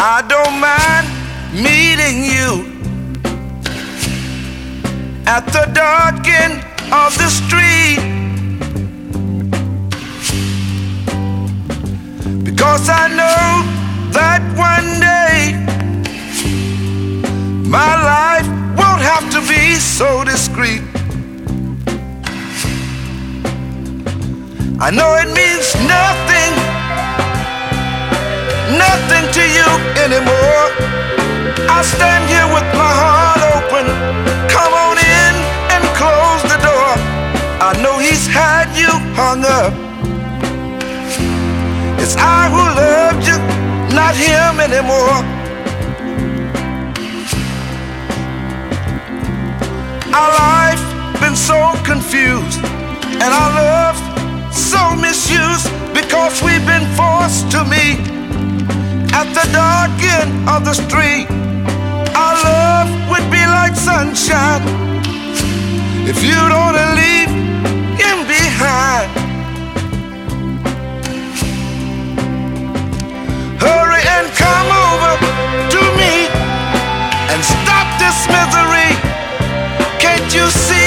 I don't mind meeting you at the dark end of the street, because I know that one day my life won't have to be so discreet. I know it means nothing, nothing to you anymore. I stand here with my heart open. Come on in and close the door. I know he's had you hung up. It's I who loved you, not him anymore. Our life been so confused, and our love so misused, because we've been forced to meet at the dark end of the street. Our love would be like sunshine if you'd only leave him behind. Hurry and come over to me and stop this misery. Can't you see